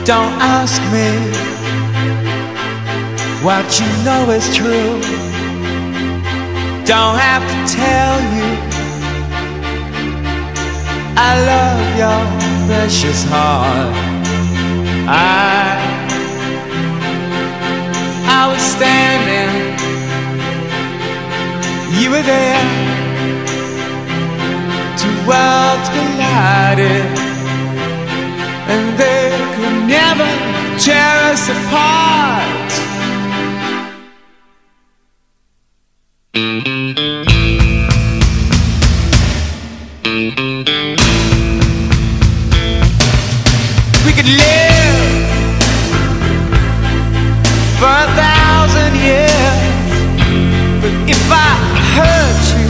Don't ask me what you know is true. Don't have to tell you I love your precious heart. I was standing, you were there. Two worlds collided, and they could never tear us apart. We could live for 1,000 years, but if I hurt you,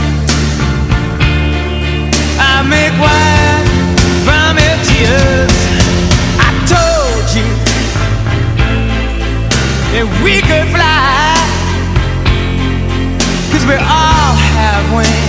I make wine from your tears. I told you that we could fly, 'cause we all have wings.